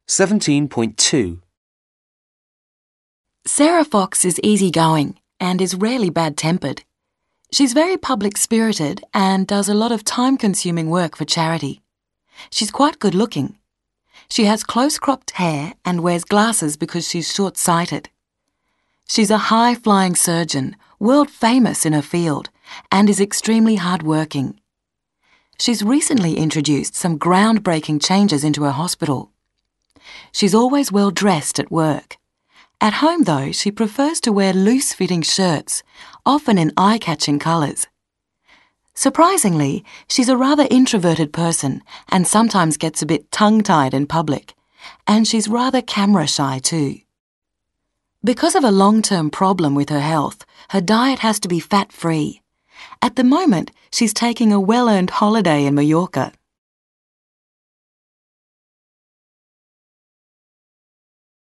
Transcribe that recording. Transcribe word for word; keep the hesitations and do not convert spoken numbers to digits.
seventeen point two. Sarah Fox is easygoing and is rarely bad-tempered. She's very public-spirited and does a lot of time-consuming work for charity. She's quite good-looking. She has close-cropped hair and wears glasses because she's short-sighted. She's a high-flying surgeon, world-famous in her field, and is extremely hard-working. She's recently introduced some groundbreaking changes into her hospital. She's always well-dressed at work. At home, though, she prefers to wear loose-fitting shirts, often in eye-catching colours. Surprisingly, she's a rather introverted person and sometimes gets a bit tongue-tied in public, and she's rather camera-shy too. Because of a long-term problem with her health, her diet has to be fat-free. At the moment, she's taking a well-earned holiday in Mallorca.